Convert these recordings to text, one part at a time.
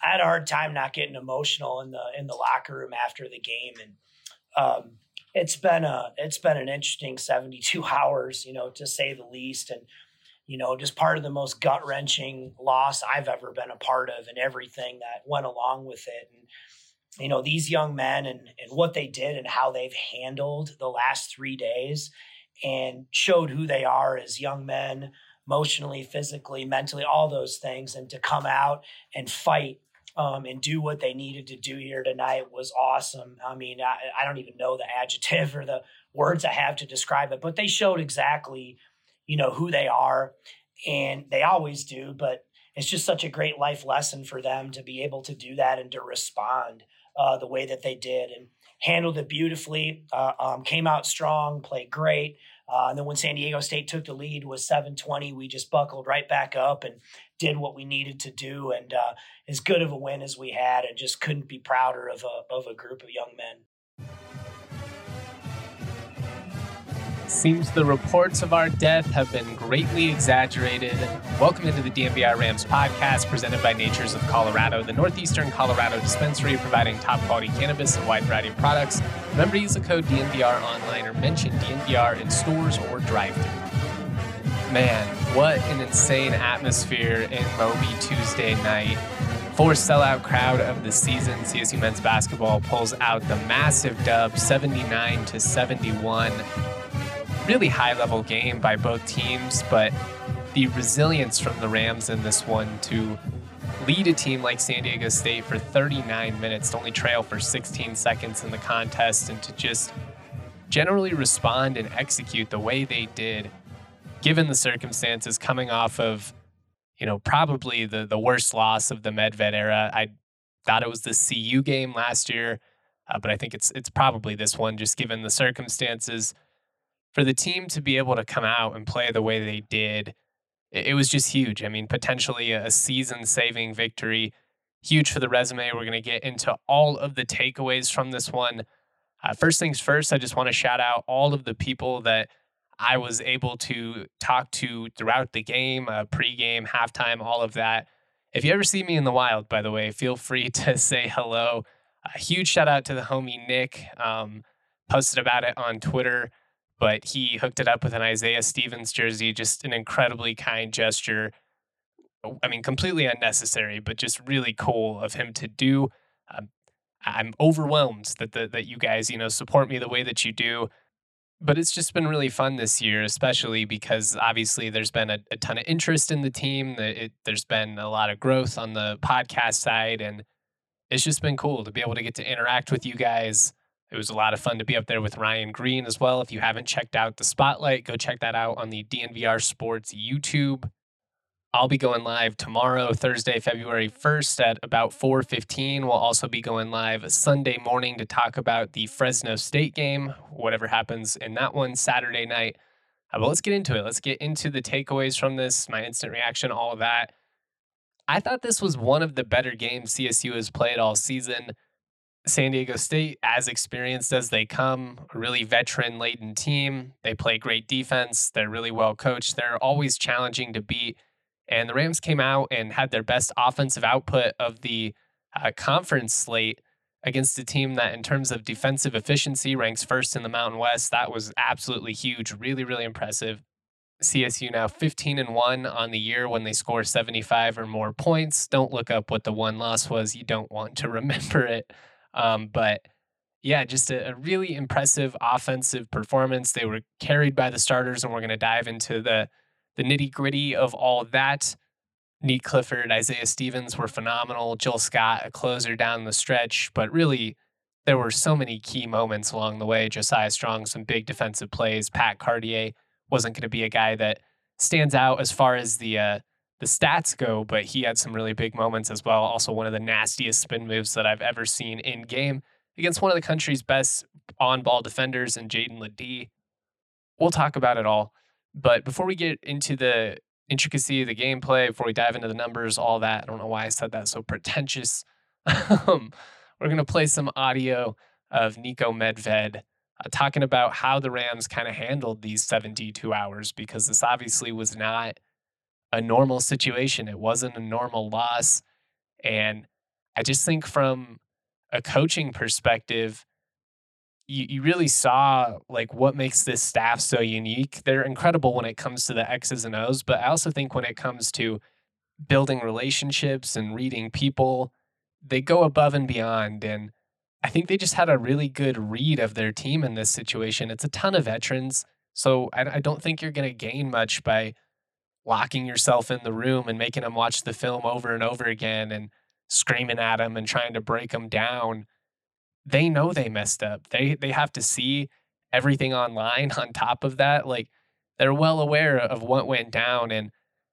I had a hard time not getting emotional in the locker room after the game, and it's been an interesting 72 hours, to say the least, and just part of the most gut wrenching loss I've ever been a part of, and everything that went along with it. And these young men and what they did and how they've handled the last 3 days and showed who they are as young men, emotionally, physically, mentally, all those things. And to come out and fight and do what they needed to do here tonight was awesome. I mean, I don't even know the adjective or the words I have to describe it, but they showed exactly, who they are, and they always do. But it's just such a great life lesson for them to be able to do that and to respond the way that they did, and handled it beautifully, came out strong, played great. And then when San Diego State took the lead with 7:20, we just buckled right back up and did what we needed to do. And as good of a win as we had, and just couldn't be prouder of a group of young men. Seems the reports of our death have been greatly exaggerated. Welcome into the DNVR Rams podcast, presented by Natures of Colorado, the Northeastern Colorado dispensary providing top-quality cannabis and a wide variety of products. Remember to use the code DNVR online or mention DNVR in stores or drive-thru. Man, what an insane atmosphere in Moby Tuesday night. Fourth sellout crowd of the season. CSU men's basketball pulls out the massive dub, 79-71. Really high-level game by both teams, but the resilience from the Rams in this one to lead a team like San Diego State for 39 minutes, to only trail for 16 seconds in the contest, and to just generally respond and execute the way they did, given the circumstances, coming off of, probably the worst loss of the Medved era. I thought it was the CU game last year, but I think it's probably this one, just given the circumstances. For the team to be able to come out and play the way they did, it was just huge. I mean, potentially a season-saving victory. Huge for the resume. We're going to get into all of the takeaways from this one. First things first, I just want to shout out all of the people that I was able to talk to throughout the game, pregame, halftime, all of that. If you ever see me in the wild, by the way, feel free to say hello. A huge shout out to the homie Nick. Posted about it on Twitter, but he hooked it up with an Isaiah Stevens jersey. Just an incredibly kind gesture. I mean, completely unnecessary, but just really cool of him to do. I'm overwhelmed that you guys, support me the way that you do. But it's just been really fun this year, especially because obviously there's been a ton of interest in the team. There's been a lot of growth on the podcast side, and it's just been cool to be able to get to interact with you guys. It was a lot of fun to be up there with Ryan Green as well. If you haven't checked out the Spotlight, go check that out on the DNVR Sports YouTube. I'll be going live tomorrow, Thursday, February 1st at about 4:15. We'll also be going live Sunday morning to talk about the Fresno State game, whatever happens in that one, Saturday night. But let's get into it. Let's get into the takeaways from this, my instant reaction, all of that. I thought this was one of the better games CSU has played all season. San Diego State, as experienced as they come, a really veteran-laden team. They play great defense. They're really well coached. They're always challenging to beat. And the Rams came out and had their best offensive output of the conference slate against a team that, in terms of defensive efficiency, ranks first in the Mountain West. That was absolutely huge. Really, really impressive. CSU now 15-1 on the year when they score 75 or more points. Don't look up what the one loss was. You don't want to remember it. But yeah, just a really impressive offensive performance. They were carried by the starters, and we're going to dive into the nitty gritty of all of that. Nate Clifford, Isaiah Stevens were phenomenal. Jill Scott, a closer down the stretch, but really there were so many key moments along the way. Josiah Strong, some big defensive plays. Pat Cartier wasn't going to be a guy that stands out as far as the stats go, but he had some really big moments as well. Also one of the nastiest spin moves that I've ever seen in game against one of the country's best on-ball defenders in Jaden Ledee. We'll talk about it all. But before we get into the intricacy of the gameplay, before we dive into the numbers, all that, I don't know why I said that so pretentious. We're going to play some audio of Niko Medved talking about how the Rams kind of handled these 72 hours, because this obviously was not a normal situation. It wasn't a normal loss. And I just think from a coaching perspective, you really saw like what makes this staff so unique. They're incredible when it comes to the X's and O's, but I also think when it comes to building relationships and reading people, they go above and beyond. And I think they just had a really good read of their team in this situation. It's a ton of veterans. So I don't think you're going to gain much by locking yourself in the room and making them watch the film over and over again and screaming at them and trying to break them down. They know they messed up. They have to see everything online on top of that. Like, they're well aware of what went down. And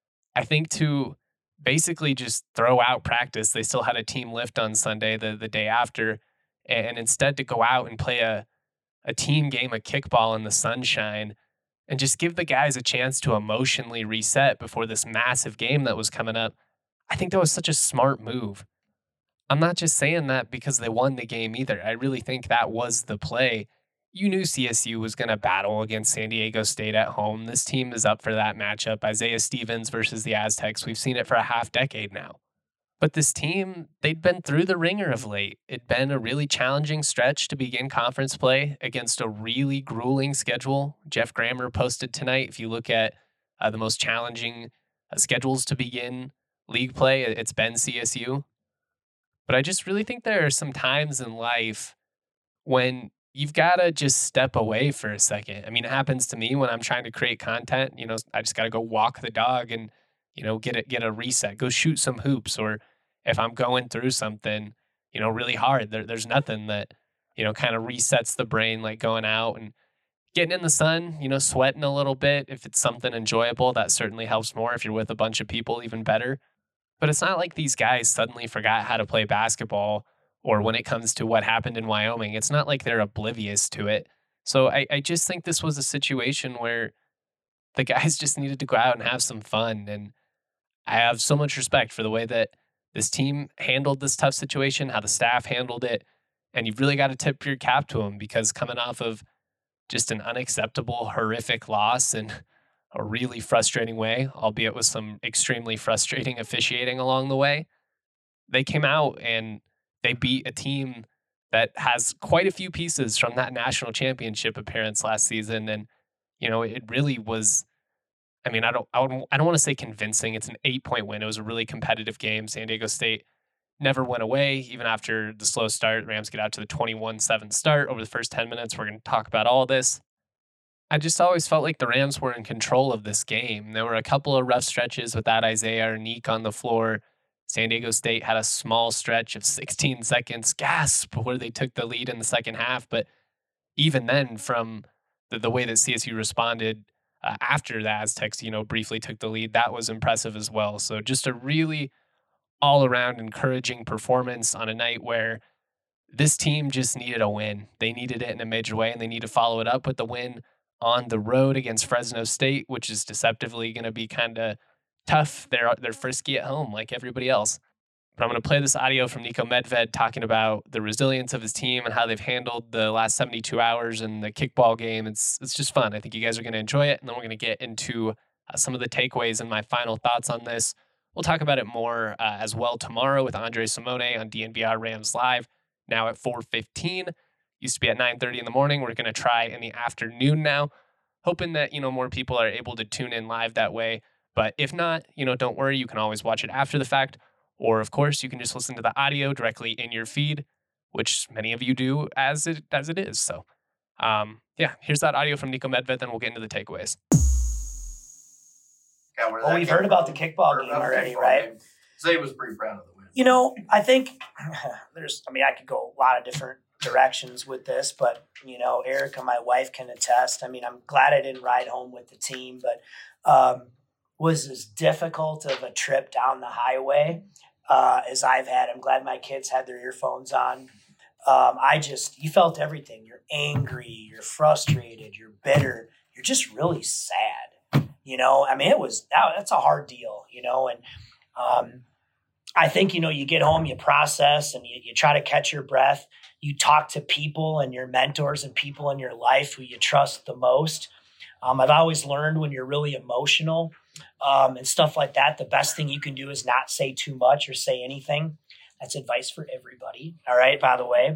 I think to basically just throw out practice, they still had a team lift on Sunday, the day after, and instead to go out and play a team game of kickball in the sunshine and just give the guys a chance to emotionally reset before this massive game that was coming up. I think that was such a smart move. I'm not just saying that because they won the game either. I really think that was the play. You knew CSU was going to battle against San Diego State at home. This team is up for that matchup. Isaiah Stevens versus the Aztecs. We've seen it for a half decade now. But this team, they'd been through the ringer of late. It'd been a really challenging stretch to begin conference play against a really grueling schedule. Jeff Grammer posted tonight, if you look at the most challenging schedules to begin league play, it's been CSU. But I just really think there are some times in life when you've got to just step away for a second. I mean, it happens to me when I'm trying to create content. I just got to go walk the dog and, get a reset, go shoot some hoops. Or if I'm going through something, really hard, there's nothing that, kind of resets the brain, like going out and getting in the sun, sweating a little bit. If it's something enjoyable, that certainly helps more. If you're with a bunch of people, even better. But it's not like these guys suddenly forgot how to play basketball, or when it comes to what happened in Wyoming, it's not like they're oblivious to it. So I just think this was a situation where the guys just needed to go out and have some fun. And I have so much respect for the way that this team handled this tough situation, how the staff handled it. And you've really got to tip your cap to them, because coming off of just an unacceptable, horrific loss in a really frustrating way, albeit with some extremely frustrating officiating along the way, they came out and they beat a team that has quite a few pieces from that national championship appearance last season. And, it really was, I don't want to say convincing. It's an 8-point win. It was a really competitive game. San Diego State never went away, even after the slow start. Rams get out to the 21-7 start over the first 10 minutes. We're going to talk about all this. I just always felt like the Rams were in control of this game. There were a couple of rough stretches without Isaiah or Neek on the floor. San Diego State had a small stretch of 16 seconds, gasp, where they took the lead in the second half. But even then, from the way that CSU responded after the Aztecs, briefly took the lead, that was impressive as well. So just a really all-around encouraging performance on a night where this team just needed a win. They needed it in a major way, and they need to follow it up with the win on the road against Fresno State, which is deceptively going to be kind of tough. They're frisky at home like everybody else. But I'm going to play this audio from Niko Medved talking about the resilience of his team and how they've handled the last 72 hours in the kickball game. It's just fun. I think you guys are going to enjoy it. And then we're going to get into some of the takeaways and my final thoughts on this. We'll talk about it more as well tomorrow with Andre Simone on DNVR Rams Live, now at 4:15. Used to be at 9:30 in the morning. We're going to try in the afternoon now, hoping that, more people are able to tune in live that way. But if not, don't worry. You can always watch it after the fact. Or, of course, you can just listen to the audio directly in your feed, which many of you do as it is. So, here's that audio from Niko Medved, then we'll get into the takeaways. Well, we've heard about the kickball game already, right? Zay was pretty proud of the win. I think I could go a lot of different directions with this, but, Erica, my wife, can attest. I'm glad I didn't ride home with the team, but was as difficult of a trip down the highway as I've had. I'm glad my kids had their earphones on. You felt everything. You're angry, you're frustrated, you're bitter, you're just really sad. That's a hard deal, and I think, you get home, you process, and you try to catch your breath. You talk to people and your mentors and people in your life who you trust the most. I've always learned when you're really emotional and stuff like that, the best thing you can do is not say too much or say anything. That's advice for everybody. All right, by the way,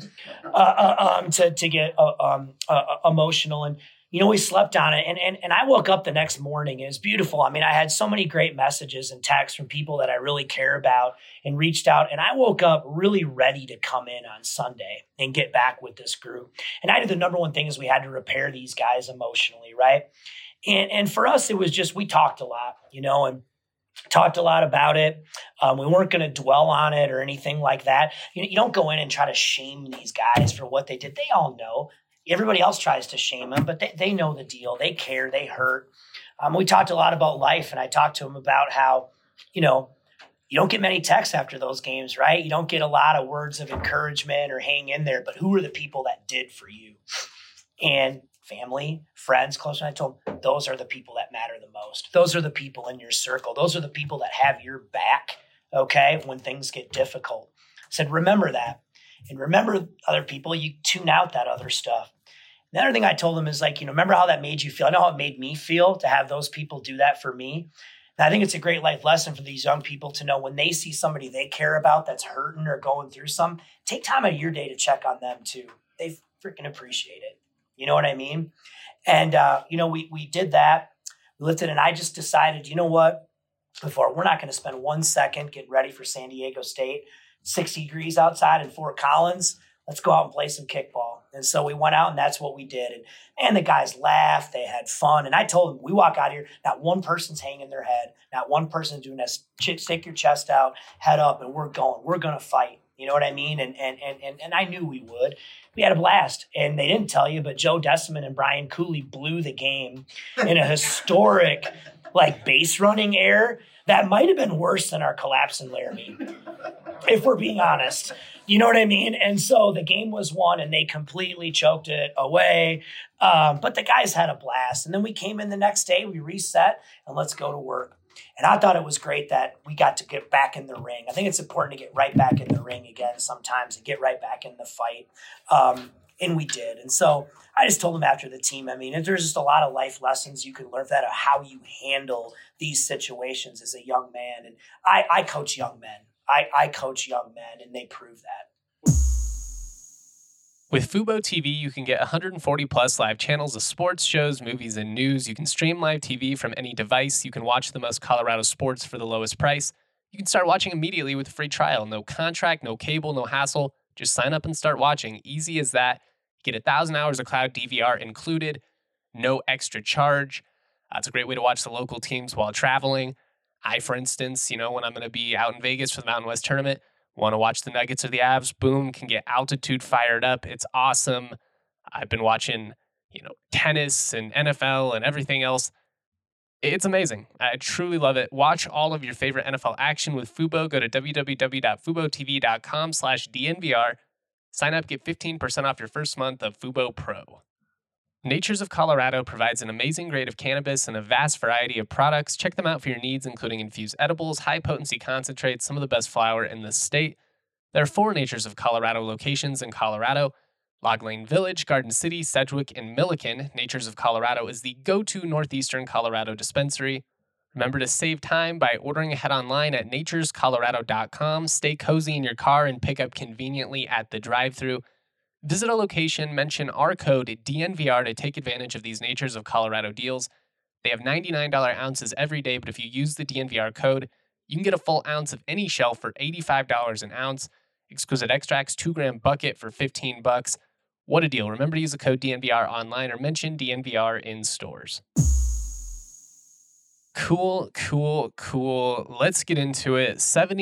to get emotional. And, we slept on it. And I woke up the next morning. It was beautiful. I mean, I had so many great messages and texts from people that I really care about and reached out. And I woke up really ready to come in on Sunday and get back with this group. And I knew the number one thing is we had to repair these guys emotionally, right? And for us, it was just, we talked a lot, and talked a lot about it. We weren't going to dwell on it or anything like that. You don't go in and try to shame these guys for what they did. They all know. Everybody else tries to shame them, but they know the deal. They care. They hurt. We talked a lot about life, and I talked to them about how, you don't get many texts after those games, right? You don't get a lot of words of encouragement or hang in there, but who are the people that did for you? And family, friends, close. And I told them, those are the people that matter the most. Those are the people in your circle. Those are the people that have your back, okay, when things get difficult. I said, remember that. And remember other people, you tune out that other stuff. The other thing I told them is remember how that made you feel? I know how it made me feel to have those people do that for me. And I think it's a great life lesson for these young people to know when they see somebody they care about that's hurting or going through something, take time out of your day to check on them too. They freaking appreciate it. You know what I mean? And, we did that. We lifted, and I just decided, you know what? We're not going to spend 1 second getting ready for San Diego State, 60 degrees outside in Fort Collins. Let's go out and play some kickball. And so we went out, and that's what we did. And the guys laughed. They had fun. And I told them, we walk out here, not one person's hanging their head. Not one person's doing this. Stick your chest out, head up, and we're going. We're going to fight. You know what I mean? And I knew we would. We had a blast. And they didn't tell you, but Joe Deciman and Brian Cooley blew the game in a historic, base running error that might have been worse than our collapse in Laramie, if we're being honest. You know what I mean? And so the game was won, and they completely choked it away. But the guys had a blast. And then we came in the next day, we reset, and let's go to work. And I thought it was great that we got to get back in the ring. I think it's important to get right back in the ring again sometimes and get right back in the fight. And we did. And so I just told them after the team, there's just a lot of life lessons you can learn from that of how you handle these situations as a young man. And I coach young men. I coach young men, and they prove that. With Fubo TV, you can get 140 plus live channels of sports, shows, movies, and news. You can stream live TV from any device. You can watch the most Colorado sports for the lowest price. You can start watching immediately with a free trial. No contract, no cable, no hassle. Just sign up and start watching. Easy as that. Get 1,000 hours of cloud DVR included. No extra charge. It's a great way to watch the local teams while traveling. I, for instance, when I'm going to be out in Vegas for the Mountain West Tournament, want to watch the Nuggets or the Avs, boom, can get altitude fired up. It's awesome. I've been watching, tennis and NFL and everything else. It's amazing. I truly love it. Watch all of your favorite NFL action with Fubo. Go to www.fubotv.com/DNVR. Sign up, get 15% off your first month of Fubo Pro. Natures of Colorado provides an amazing grade of cannabis and a vast variety of products. Check them out for your needs, including infused edibles, high-potency concentrates, some of the best flower in the state. There are 4 Natures of Colorado locations in Colorado: Log Lane Village, Garden City, Sedgwick, and Milliken. Natures of Colorado is the go-to northeastern Colorado dispensary. Remember to save time by ordering ahead online at naturescolorado.com. Stay cozy in your car and pick up conveniently at the drive-thru. Visit a location, mention our code DNVR to take advantage of these Natures of Colorado deals. They have $99 ounces every day, but if you use the DNVR code, you can get a full ounce of any shelf for $85 an ounce. Exquisite Extracts 2-gram bucket for $15. What a deal. Remember to use the code DNVR online or mention DNVR in stores. Cool. Let's get into it.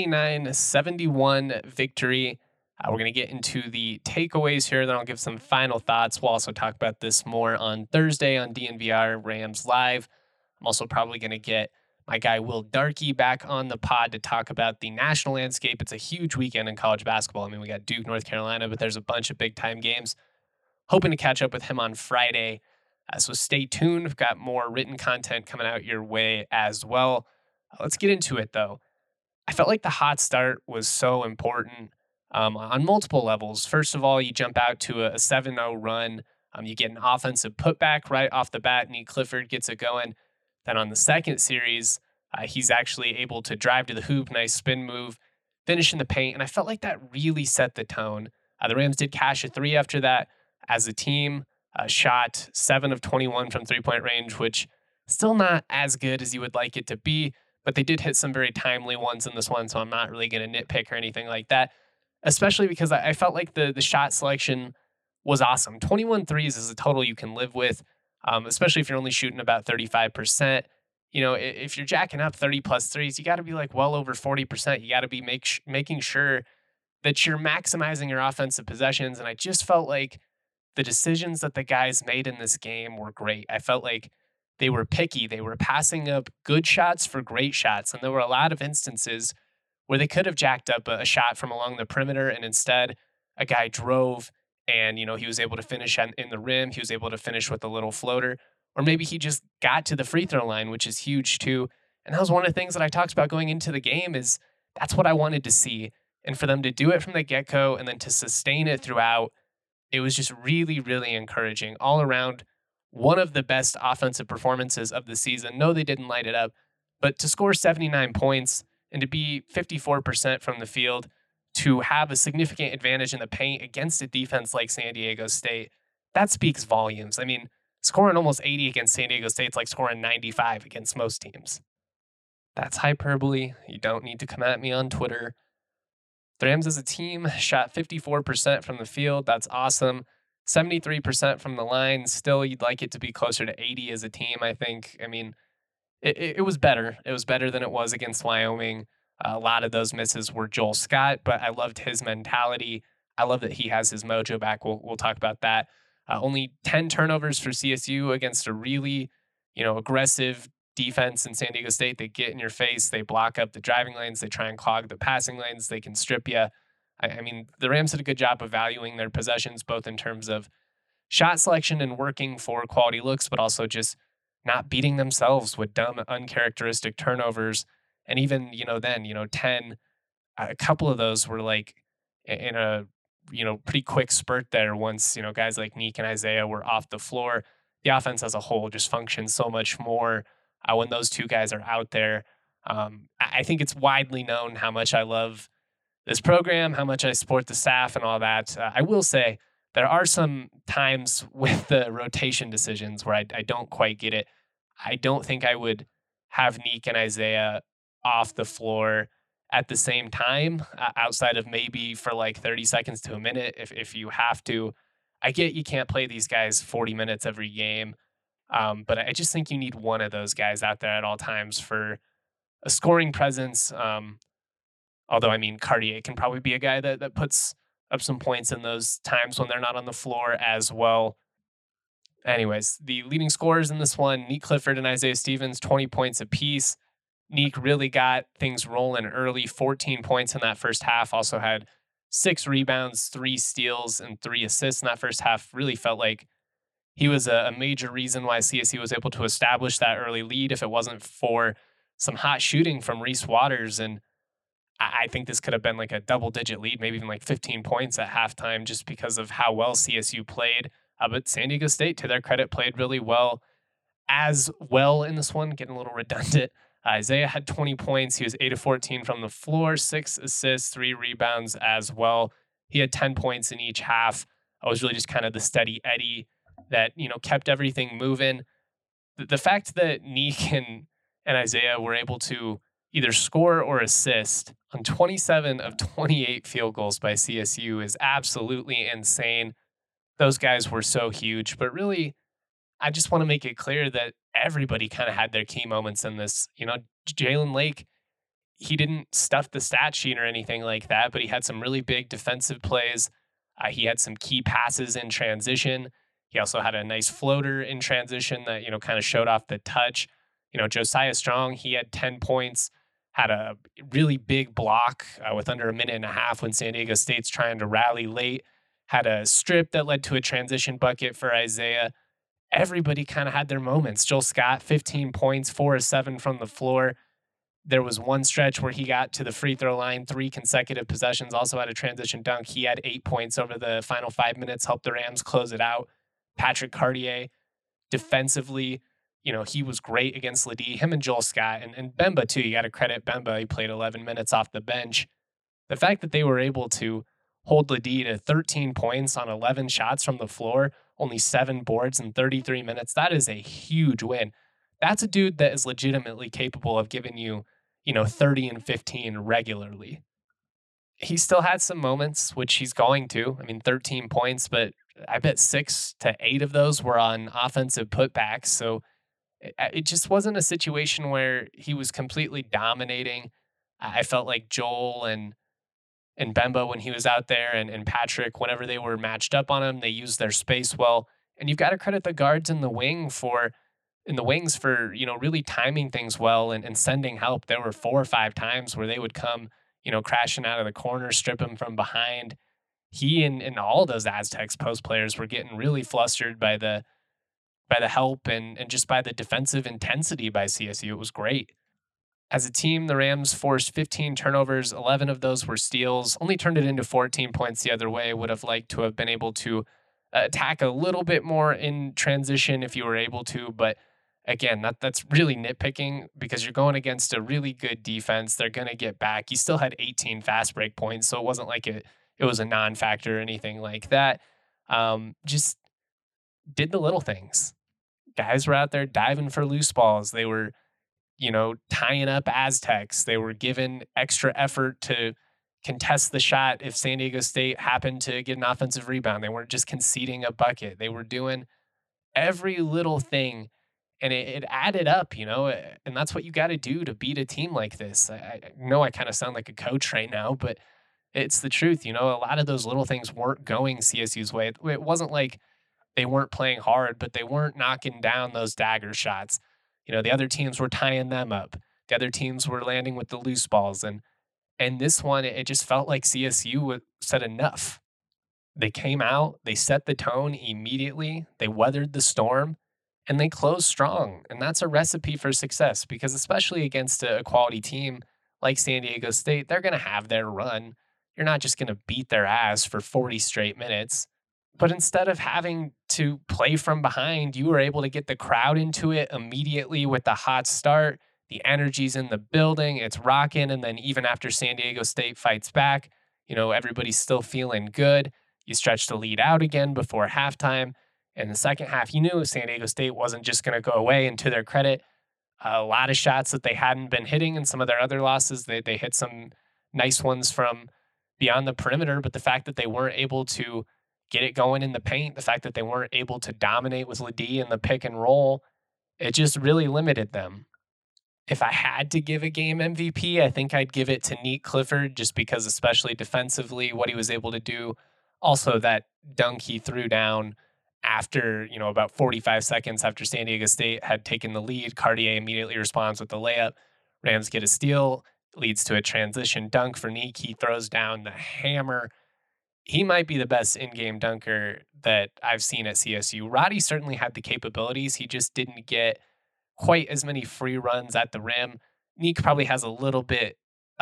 79-71 victory. We're going to get into the takeaways here, then I'll give some final thoughts. We'll also talk about this more on Thursday on DNVR Rams Live. I'm also probably going to get my guy Will Darkey back on the pod to talk about the national landscape. It's a huge weekend in college basketball. We got Duke, North Carolina, but there's a bunch of big-time games. Hoping to catch up with him on Friday. So stay tuned. We've got more written content coming out your way as well. Let's get into it, though. I felt like the hot start was so important. On multiple levels. First of all, you jump out to a 7-0 run. You get an offensive putback right off the bat. Nate Clifford gets it going. Then on the second series, he's actually able to drive to the hoop. Nice spin move. finish in the paint, and I felt like that really set the tone. The Rams did cash a three after that as a team, shot 7 of 21 from three-point range, which still not as good as you would like it to be, but they did hit some very timely ones in this one, so I'm not really going to nitpick or anything like that, especially because I felt like the shot selection was awesome. 21 threes is a total you can live with, especially if you're only shooting about 35%. You know, if you're jacking up 30 plus threes, you got to be like well over 40%. You got to be making sure that you're maximizing your offensive possessions. And I just felt like the decisions that the guys made in this game were great. I felt like they were picky. They were passing up good shots for great shots. And there were a lot of instances where they could have jacked up a shot from along the perimeter, and instead a guy drove and, you know, he was able to finish in the rim. He was able to finish with a little floater, or maybe he just got to the free throw line, which is huge too. And that was one of the things that I talked about going into the game, is that's what I wanted to see. And for them to do it from the get-go and then to sustain it throughout, it was just really, really encouraging. All around, one of the best offensive performances of the season. No, they didn't light it up, but to score 79 points and to be 54% from the field, to have a significant advantage in the paint against a defense like San Diego State, that speaks volumes. I mean, scoring almost 80 against San Diego State is like scoring 95 against most teams. That's hyperbole. You don't need to come at me on Twitter. The Rams as a team shot 54% from the field. That's awesome. 73% from the line. Still, you'd like it to be closer to 80 as a team, I think. I mean, it was better. It was better than it was against Wyoming. A lot of those misses were Joel Scott, but I loved his mentality. I love that he has his mojo back. We'll talk about that. Only 10 turnovers for CSU against a really, aggressive defense in San Diego State. They get in your face. They block up the driving lanes. They try and clog the passing lanes. They can strip you. I mean, the Rams did a good job of valuing their possessions, both in terms of shot selection and working for quality looks, but also just not beating themselves with dumb, uncharacteristic turnovers. And even, 10, a couple of those were like in a, pretty quick spurt there once, guys like Neek and Isaiah were off the floor. The offense as a whole just functions so much more when those two guys are out there. I think it's widely known how much I love this program, how much I support the staff and all that. I will say there are some times with the rotation decisions where I don't quite get it. I don't think I would have Neek and Isaiah off the floor at the same time, outside of maybe for like 30 seconds to a minute if you have to. I get you can't play these guys 40 minutes every game, but I just think you need one of those guys out there at all times for a scoring presence. Although, I mean, Cartier can probably be a guy that puts up some points in those times when they're not on the floor as well. Anyways, the leading scorers in this one, Neek Clifford and Isaiah Stevens, 20 points apiece. Neek really got things rolling early, 14 points in that first half. Also had 6 rebounds, 3 steals, and 3 assists in that first half. Really felt like he was a major reason why CSU was able to establish that early lead if it wasn't for some hot shooting from Reese Waters. And I think this could have been like a double-digit lead, maybe even like 15 points at halftime just because of how well CSU played. But San Diego State, to their credit, played really well in this one, getting a little redundant. Isaiah had 20 points. He was 8 of 14 from the floor, 6 assists, 3 rebounds as well. He had 10 points in each half. I was really just kind of the steady Eddie that, kept everything moving. The fact that Neek and Isaiah were able to either score or assist on 27 of 28 field goals by CSU is absolutely insane. Those guys were so huge, but really, I just want to make it clear that everybody kind of had their key moments in this. Jalen Lake, he didn't stuff the stat sheet or anything like that, but he had some really big defensive plays. He had some key passes in transition. He also had a nice floater in transition that, kind of showed off the touch. Josiah Strong, he had 10 points, had a really big block with under a minute and a half when San Diego State's trying to rally late, had a strip that led to a transition bucket for Isaiah. Everybody kind of had their moments. Joel Scott, 15 points, 4 of 7 from the floor. There was one stretch where he got to the free throw line, 3 consecutive possessions, also had a transition dunk. He had 8 points over the final 5 minutes, helped the Rams close it out. Patrick Cartier, defensively, he was great against Ledee. Him and Joel Scott and Bemba, too. You got to credit Bemba. He played 11 minutes off the bench. The fact that they were able to hold Ledee to 13 points on 11 shots from the floor, only 7 boards in 33 minutes, that is a huge win. That's a dude that is legitimately capable of giving you, 30 and 15 regularly. He still had some moments, which he's going to. 13 points, but I bet 6 to 8 of those were on offensive putbacks. So it just wasn't a situation where he was completely dominating. I felt like Joel and Bemba when he was out there and Patrick, whenever they were matched up on him, they used their space well. And you've got to credit the guards in the wings for, really timing things well and sending help. There were 4 or 5 times where they would come, crashing out of the corner, strip him from behind. He and all those Aztecs post players were getting really flustered by the help and just by the defensive intensity by CSU. It was great. As a team, the Rams forced 15 turnovers. 11 of those were steals. Only turned it into 14 points the other way. Would have liked to have been able to attack a little bit more in transition if you were able to. But again, that's really nitpicking because you're going against a really good defense. They're going to get back. You still had 18 fast break points, so it wasn't like it was a non-factor or anything like that. Just did the little things. Guys were out there diving for loose balls. They were, tying up Aztecs. They were given extra effort to contest the shot if San Diego State happened to get an offensive rebound. They weren't just conceding a bucket. They were doing every little thing, and it added up, and that's what you got to do to beat a team like this. I know I kind of sound like a coach right now, but it's the truth. A lot of those little things weren't going CSU's way. It wasn't like they weren't playing hard, but they weren't knocking down those dagger shots. The other teams were tying them up. The other teams were landing with the loose balls. And this one, it just felt like CSU said enough. They came out, they set the tone immediately, they weathered the storm, and they closed strong. And that's a recipe for success because especially against a quality team like San Diego State, they're going to have their run. You're not just going to beat their ass for 40 straight minutes. But instead of having to play from behind, you were able to get the crowd into it immediately with the hot start. The energy's in the building, it's rocking. And then even after San Diego State fights back, everybody's still feeling good. You stretch the lead out again before halftime. In the second half, you knew San Diego State wasn't just going to go away. And to their credit, a lot of shots that they hadn't been hitting in some of their other losses, they hit some nice ones from beyond the perimeter. But the fact that they weren't able to get it going in the paint, the fact that they weren't able to dominate with Ledee in the pick and roll, it just really limited them. If I had to give a game MVP, I think I'd give it to Nique Clifford just because especially defensively, what he was able to do. Also that dunk he threw down after, about 45 seconds after San Diego State had taken the lead. Cartier immediately responds with the layup. Rams get a steal, leads to a transition dunk for Nique. He throws down the hammer. He might be the best in-game dunker that I've seen at CSU. Roddy certainly had the capabilities. He just didn't get quite as many free runs at the rim. Nique probably has a little bit,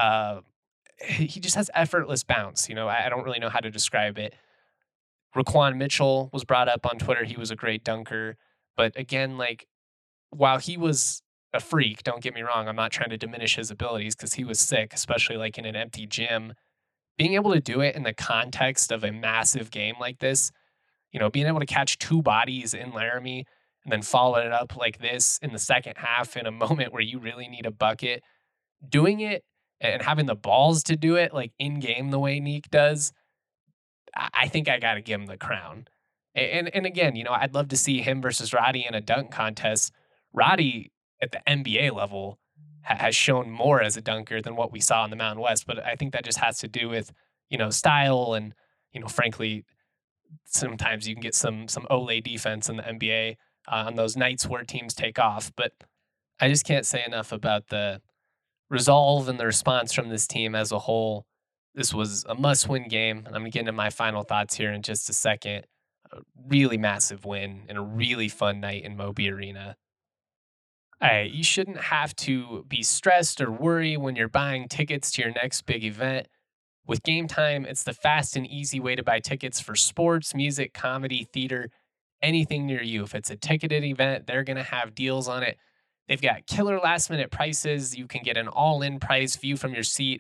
he just has effortless bounce. I don't really know how to describe it. Raquan Mitchell was brought up on Twitter. He was a great dunker. But again, while he was a freak, don't get me wrong, I'm not trying to diminish his abilities because he was sick, especially in an empty gym. Being able to do it in the context of a massive game like this, being able to catch 2 bodies in Laramie and then follow it up like this in the second half in a moment where you really need a bucket, doing it and having the balls to do it in game the way Nique does, I think I got to give him the crown. And again, I'd love to see him versus Roddy in a dunk contest. Roddy at the NBA level has shown more as a dunker than what we saw in the Mountain West. But I think that just has to do with, style and, frankly, sometimes you can get some Olay defense in the NBA on those nights where teams take off. But I just can't say enough about the resolve and the response from this team as a whole. This was a must-win game. And I'm going to get into my final thoughts here in just a second. A really massive win and a really fun night in Moby Arena. All right, you shouldn't have to be stressed or worry when you're buying tickets to your next big event. With Game Time, it's the fast and easy way to buy tickets for sports, music, comedy, theater, anything near you. If it's a ticketed event, they're going to have deals on it. They've got killer last-minute prices. You can get an all-in price view from your seat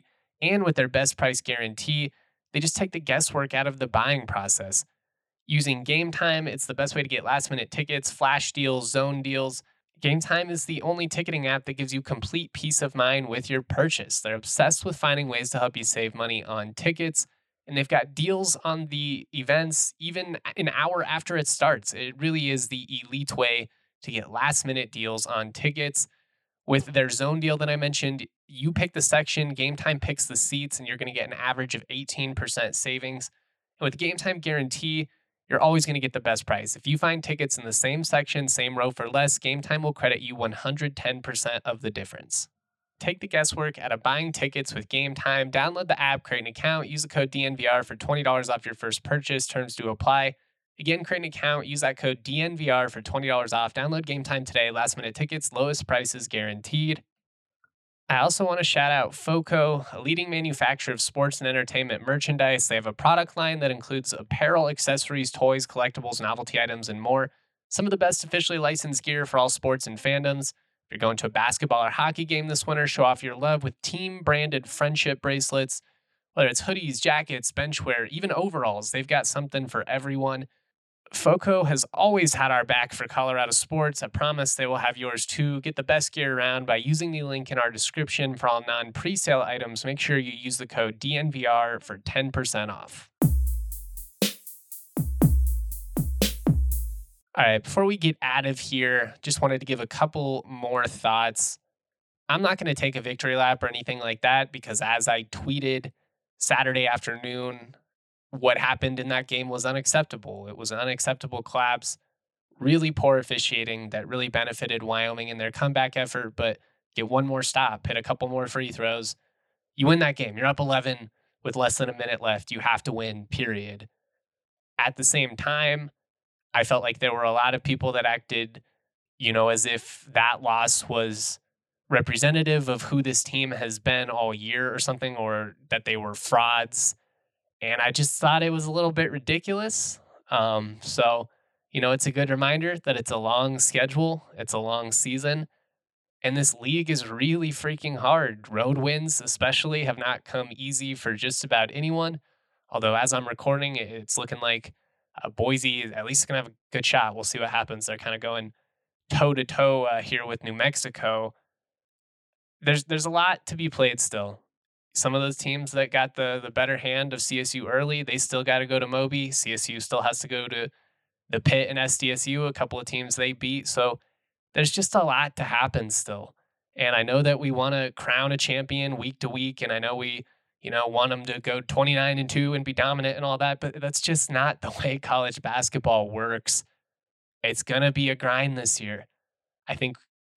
And with their best price guarantee, they just take the guesswork out of the buying process. Using Game Time, it's the best way to get last minute tickets, flash deals, zone deals. Game Time is the only ticketing app that gives you complete peace of mind with your purchase. They're obsessed with finding ways to help you save money on tickets, and they've got deals on the events even an hour after it starts. It really is the elite way to get last minute deals on tickets. With their zone deal that I mentioned, you pick the section, Game Time picks the seats, and you're going to get an average of 18% savings. And with Game Time Guarantee, you're always going to get the best price. If you find tickets in the same section, same row for less, Game Time will credit you 110% of the difference. Take the guesswork out of buying tickets with Game Time. Download the app, create an account, use the code DNVR for $20 off your first purchase. Terms do apply. Again, create an account, use that code DNVR for $20 off. Download Game Time today. Last minute tickets, lowest prices guaranteed. I also want to shout out FOCO, a leading manufacturer of sports and entertainment merchandise. They have a product line that includes apparel, accessories, toys, collectibles, novelty items, and more. Some of the best officially licensed gear for all sports and fandoms. If you're going to a basketball or hockey game this winter, show off your love with team-branded friendship bracelets. Whether it's hoodies, jackets, benchwear, even overalls, they've got something for everyone. FOCO has always had our back for Colorado sports. I promise they will have yours too. Get the best gear around by using the link in our description for all non-presale items. Make sure you use the code DNVR for 10% off. All right, before we get out of here, just wanted to give a couple more thoughts. I'm not going to take a victory lap or anything like that because as I tweeted Saturday afternoon, what happened in that game was unacceptable. It was an unacceptable collapse, really poor officiating that really benefited Wyoming in their comeback effort, but get one more stop, hit a couple more free throws. You win that game. You're up 11 with less than a minute left. You have to win, period. At the same time, I felt like there were a lot of people that acted, as if that loss was representative of who this team has been all year or something, or that they were frauds. And I just thought it was a little bit ridiculous. So, it's a good reminder that it's a long schedule. It's a long season. And this league is really freaking hard. Road wins, especially, have not come easy for just about anyone. Although, as I'm recording, it's looking like Boise at least is going to have a good shot. We'll see what happens. They're kind of going toe-to-toe here with New Mexico. There's a lot to be played still. Some of those teams that got the better hand of CSU early, they still got to go to Moby. CSU still has to go to the Pitt and SDSU, a couple of teams they beat. So there's just a lot to happen still. And I know that we want to crown a champion week to week. And I know we, want them to go 29-2 and be dominant and all that. But that's just not the way college basketball works. It's going to be a grind this year. I think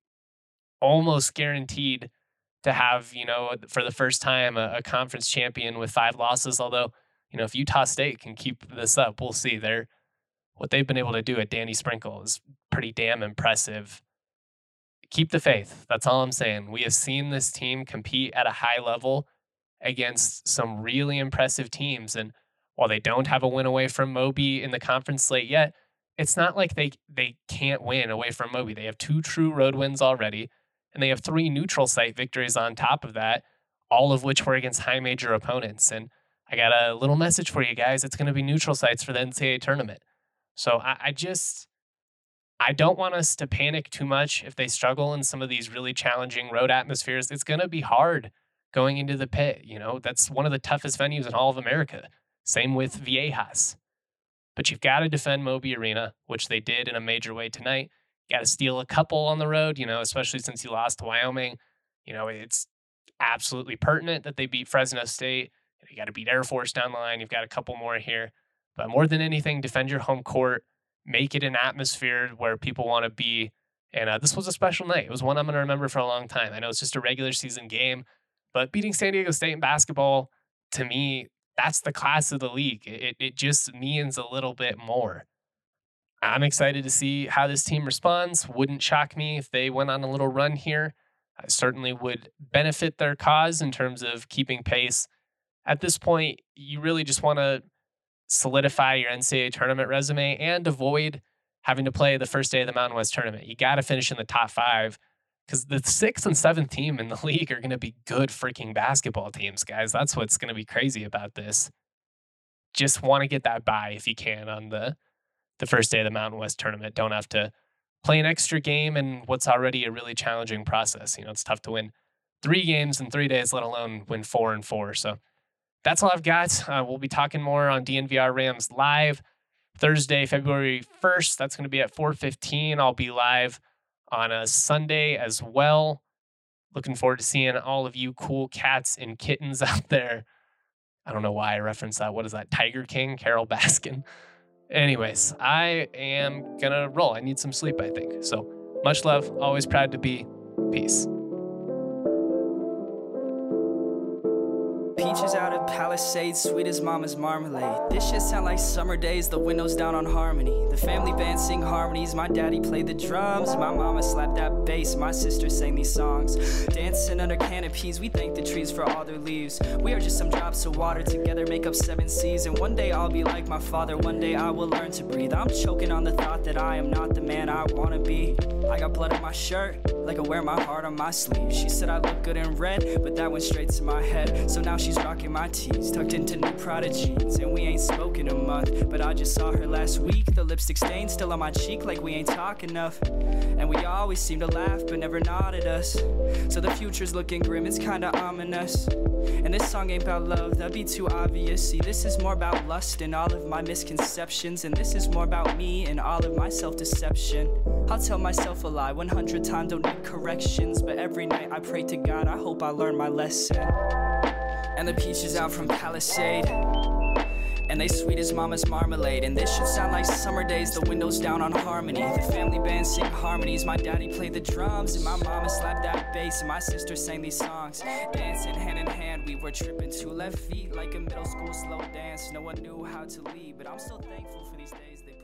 almost guaranteed to have, for the first time, a conference champion with 5 losses. Although, if Utah State can keep this up, we'll see. What they've been able to do at Danny Sprinkle is pretty damn impressive. Keep the faith. That's all I'm saying. We have seen this team compete at a high level against some really impressive teams. And while they don't have a win away from Moby in the conference slate yet, it's not like they can't win away from Moby. They have 2 true road wins already. And they have 3 neutral site victories on top of that, all of which were against high major opponents. And I got a little message for you guys. It's going to be neutral sites for the NCAA tournament. So I don't want us to panic too much if they struggle in some of these really challenging road atmospheres. It's going to be hard going into the Pit. That's one of the toughest venues in all of America. Same with Viejas. But you've got to defend Moby Arena, which they did in a major way tonight. Got to steal a couple on the road, especially since you lost to Wyoming. It's absolutely pertinent that they beat Fresno State. You got to beat Air Force down the line. You've got a couple more here. But more than anything, defend your home court. Make it an atmosphere where people want to be. And this was a special night. It was one I'm going to remember for a long time. I know it's just a regular season game, but beating San Diego State in basketball, to me, that's the class of the league. It just means a little bit more. I'm excited to see how this team responds. Wouldn't shock me if they went on a little run here. I certainly would benefit their cause in terms of keeping pace. At this point, you really just want to solidify your NCAA tournament resume and avoid having to play the first day of the Mountain West tournament. You got to finish in the top 5. because the 6th and 7th team in the league are going to be good freaking basketball teams, guys. That's what's going to be crazy about this. Just want to get that bye if you can on the first day of the Mountain West tournament. Don't have to play an extra game in what's already a really challenging process. It's tough to win 3 games in 3 days, let alone win 4 and 4. So that's all I've got. We'll be talking more on DNVR Rams Live Thursday, February 1st. That's going to be at 4:15. I'll be live on a Sunday as well. Looking forward to seeing all of you cool cats and kittens out there. I don't know why I referenced that. What is that? Tiger King, Carol Baskin. Anyways, I am going to roll. I need some sleep, I think. So much love. Always proud to be. Peace. Peaches out of Palisades, sweet as mama's marmalade. This shit sound like summer days, the windows down on Harmony. The family band sing harmonies, my daddy played the drums. My mama slapped that bass, my sister sang these songs. Dancing under canopies, we thank the trees for all their leaves. We are just some drops of water, together make up 7 seas. And one day I'll be like my father, one day I will learn to breathe. I'm choking on the thought that I am not the man I wanna be. I got blood on my shirt, like I wear my heart on my sleeve. She said I look good in red, but that went straight to my head. So now she's rocking my tees, tucked into new Prada jeans. And we ain't spoken a month, but I just saw her last week. The lipstick stain still on my cheek, like we ain't talk enough. And we always seem to laugh, but never nod at us. So the future's looking grim, it's kinda ominous. And this song ain't about love, that'd be too obvious. See, this is more about lust and all of my misconceptions. And this is more about me and all of my self-deception. I'll tell myself a lie 100 times, don't need corrections. But every night I pray to God, I hope I learn my lesson. And the peaches out from Palisade, and they sweet as mama's marmalade. And this should sound like summer days, the windows down on Harmony. The family band sing harmonies, my daddy played the drums. And my mama slapped that bass, and my sister sang these songs. Dancing hand in hand, we were tripping 2 left feet like a middle school slow dance. No one knew how to lead, but I'm so thankful for these days.